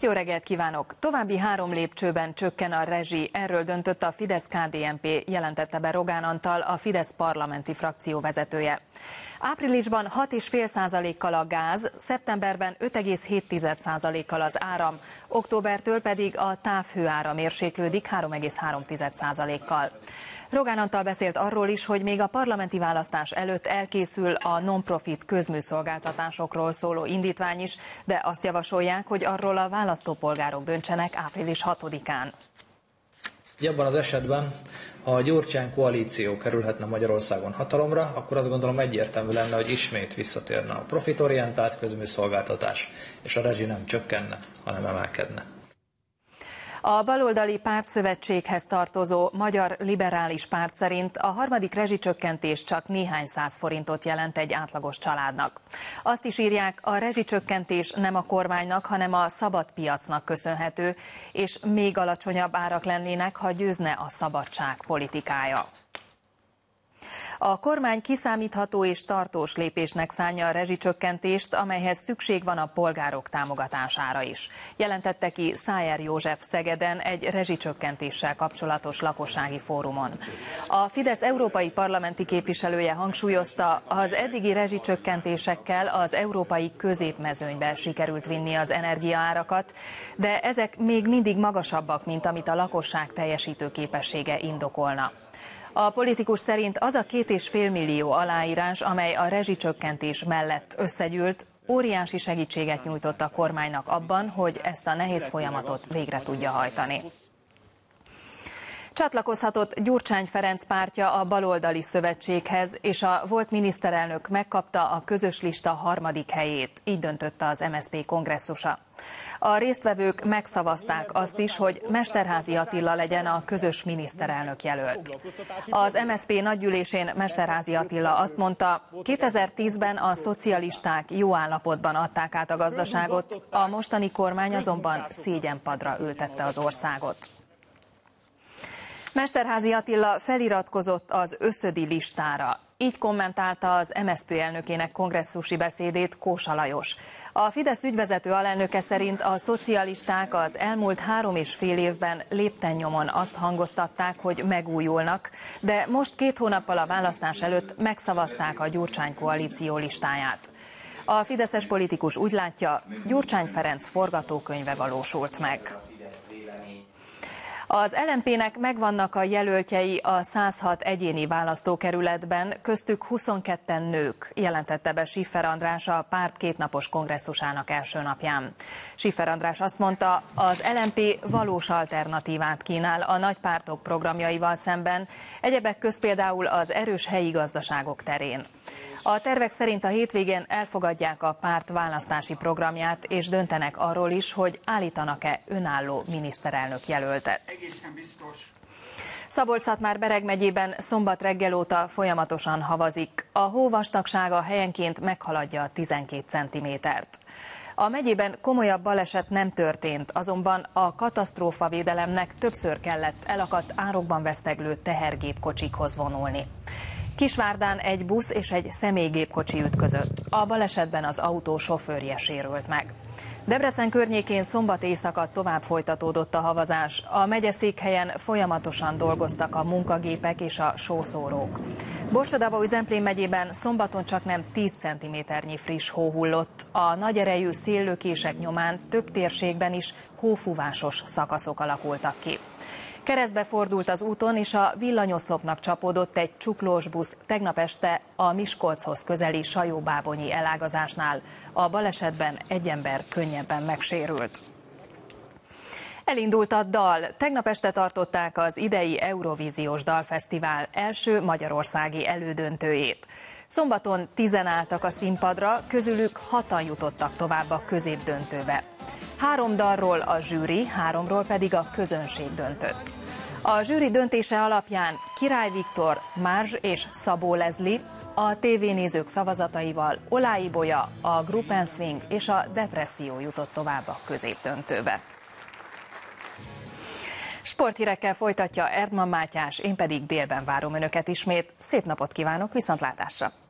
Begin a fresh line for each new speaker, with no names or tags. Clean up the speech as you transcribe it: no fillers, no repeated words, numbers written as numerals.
Jó reggelt kívánok! További 3 lépcsőben csökken a rezsi, erről döntött a Fidesz-KDNP, jelentette be Rogán Antal, a Fidesz parlamenti frakció vezetője. Áprilisban 6,5%-kal a gáz, szeptemberben 5,7%-kal az áram, októbertől pedig a távhőára mérséklődik 3,3%-kal. Rogán Antal beszélt arról is, hogy még a parlamenti választás előtt elkészül a non-profit közműszolgáltatásokról szóló indítvány is, de azt javasolják, hogy arról a választópolgárok döntsenek április 6-án.
Abban az esetben, ha a Gyurcsány koalíció kerülhetne Magyarországon hatalomra, akkor azt gondolom egyértelmű lenne, hogy ismét visszatérne a profitorientált közműszolgáltatás, és a rezsi nem csökkenne, hanem emelkedne.
A baloldali pártszövetséghez tartozó Magyar Liberális Párt szerint a harmadik rezsicsökkentés csak néhány száz forintot jelent egy átlagos családnak. Azt is írják, a rezsicsökkentés nem a kormánynak, hanem a szabad piacnak köszönhető, és még alacsonyabb árak lennének, ha győzne a szabadság politikája. A kormány kiszámítható és tartós lépésnek szánja a rezsicsökkentést, amelyhez szükség van a polgárok támogatására is. Jelentette ki Szájer József Szegeden egy rezsicsökkentéssel kapcsolatos lakossági fórumon. A Fidesz európai parlamenti képviselője hangsúlyozta, az eddigi rezsicsökkentésekkel az európai középmezőnybe sikerült vinni az energiaárakat, de ezek még mindig magasabbak, mint amit a lakosság teljesítőképessége indokolna. A politikus szerint az a 2,5 millió aláírás, amely a rezsicsökkentés mellett összegyűlt, óriási segítséget nyújtott a kormánynak abban, hogy ezt a nehéz folyamatot végre tudja hajtani. Csatlakozhatott Gyurcsány Ferenc pártja a baloldali szövetséghez, és a volt miniszterelnök megkapta a közös lista 3. helyét, így döntött az MSZP kongresszusa. A résztvevők megszavazták azt is, hogy Mesterházy Attila legyen a közös miniszterelnök jelölt. Az MSZP nagygyűlésén Mesterházy Attila azt mondta, 2010-ben a szocialisták jó állapotban adták át a gazdaságot, a mostani kormány azonban szégyenpadra ültette az országot. Mesterházy Attila feliratkozott az összödi listára. Így kommentálta az MSZP elnökének kongresszusi beszédét Kósa Lajos. A Fidesz ügyvezető alelnöke szerint a szocialisták az elmúlt 3,5 évben léptennyomon azt hangoztatták, hogy megújulnak, de most 2 hónappal a választás előtt megszavazták a Gyurcsány koalíció listáját. A fideszes politikus úgy látja, Gyurcsány Ferenc forgatókönyve valósult meg. Az LMP-nek megvannak a jelöltjei a 106 egyéni választókerületben, köztük 22-en nők, jelentette be Schiffer András a párt 2 napos kongresszusának első napján. Schiffer András azt mondta, az LMP valós alternatívát kínál a nagy pártok programjaival szemben, egyebek közt például az erős helyi gazdaságok terén. A tervek szerint a hétvégén elfogadják a párt választási programját, és döntenek arról is, hogy állítanak-e önálló miniszterelnök jelöltet. Szabolcs-Szatmár-Bereg megyében szombat reggel óta folyamatosan havazik. A hó vastagsága helyenként meghaladja a 12 cm-t. A megyében komolyabb baleset nem történt, azonban a katasztrófavédelemnek többször kellett elakadt árokban veszteglő tehergépkocsikhoz vonulni. Kisvárdán egy busz és egy személygépkocsi ütközött. A balesetben az autó sofőrje sérült meg. Debrecen környékén szombat éjszaka tovább folytatódott a havazás. A megyeszékhelyen folyamatosan dolgoztak a munkagépek és a sószórók. Borsod-Abaúj-Zemplén megyében szombaton csaknem 10 cm-nyi friss hó hullott. A nagy erejű széllökések nyomán több térségben is hófúvásos szakaszok alakultak ki. Keresztbe fordult az úton, és a villanyoszlopnak csapódott egy csuklós busz tegnap este a Miskolchoz közeli Sajó-Bábonyi elágazásnál. A balesetben egy ember könnyebben megsérült. Elindult a dal. Tegnap este tartották az idei Eurovíziós Dalfesztivál első magyarországi elődöntőjét. Szombaton 10-en álltak a színpadra, közülük 6-an jutottak tovább a középdöntőbe. 3 dalról a zsűri, 3-ról pedig a közönség döntött. A zsűri döntése alapján Király Viktor, Márzs és Szabó Lezli, a tévénézők szavazataival Olá Ibolya, a Group & Swing és a Depresszió jutott tovább a középdöntőbe. Sporthírekkel folytatja Erdmann Mátyás, én pedig délben várom Önöket ismét. Szép napot kívánok, viszontlátásra!